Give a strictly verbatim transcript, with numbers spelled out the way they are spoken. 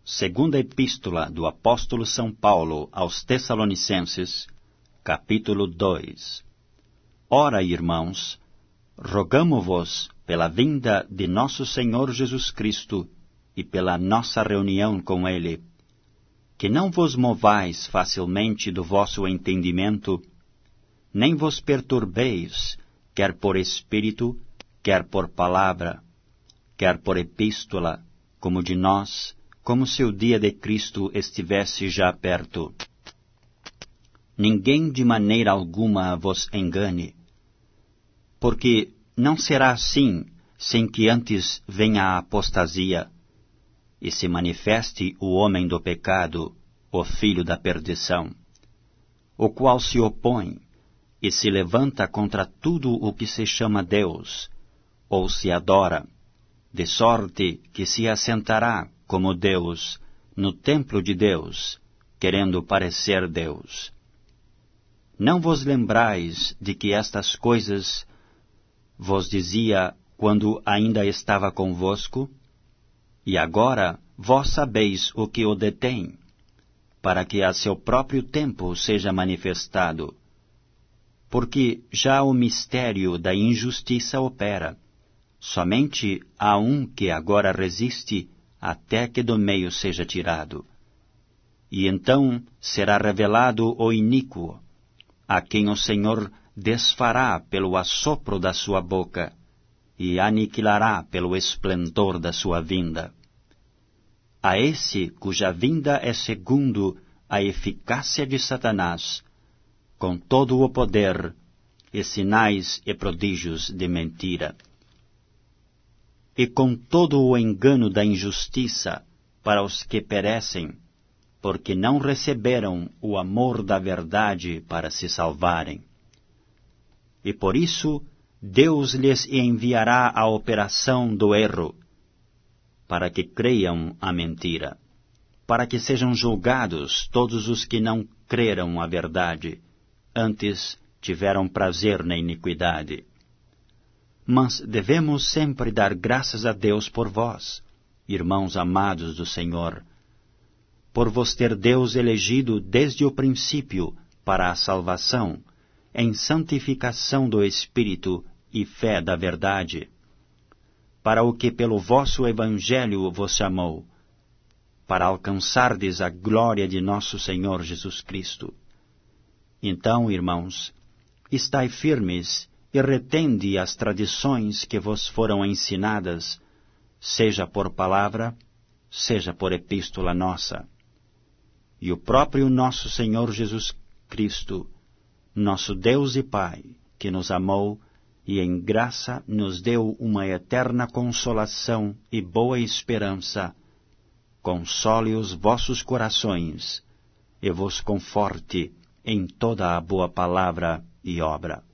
Segunda Epístola do Apóstolo São Paulo aos Tessalonicenses, capítulo dois. Ora, irmãos, rogamo-vos pela vinda de nosso Senhor Jesus Cristo e pela nossa reunião com Ele, que não vos movais facilmente do vosso entendimento, nem vos perturbeis, quer por espírito, quer por palavra, quer por epístola, como de nós, como se o dia de Cristo estivesse já perto. Ninguém de maneira alguma vos engane, porque não será assim sem que antes venha a apostasia, e se manifeste o homem do pecado, o filho da perdição, o qual se opõe e se levanta contra tudo o que se chama Deus, ou se adora, de sorte que se assentará como Deus no templo de Deus, querendo parecer Deus. Não vos lembrais de que estas coisas vos dizia quando ainda estava convosco? E agora vós sabeis o que o detém, para que a seu próprio tempo seja manifestado. Porque já o mistério da injustiça opera. Somente há um que agora resiste até que do meio seja tirado. E então será revelado o iníquo, a quem o Senhor desfará pelo assopro da sua boca, e aniquilará pelo esplendor da sua vinda. A esse cuja vinda é segundo a eficácia de Satanás, com todo o poder e sinais e prodígios de mentira, e com todo o engano da injustiça para os que perecem, porque não receberam o amor da verdade para se salvarem. E por isso Deus lhes enviará a operação do erro, para que creiam a mentira, para que sejam julgados todos os que não creram a verdade, antes tiveram prazer na iniquidade. Mas devemos sempre dar graças a Deus por vós, irmãos amados do Senhor, por vos ter Deus elegido desde o princípio para a salvação, em santificação do Espírito e fé da verdade, para o que pelo vosso Evangelho vos chamou, para alcançardes a glória de nosso Senhor Jesus Cristo. Então, irmãos, estai firmes e retende as tradições que vos foram ensinadas, seja por palavra, seja por epístola nossa. E o próprio nosso Senhor Jesus Cristo, nosso Deus e Pai, que nos amou e em graça nos deu uma eterna consolação e boa esperança, console os vossos corações e vos conforte em toda a boa palavra e obra.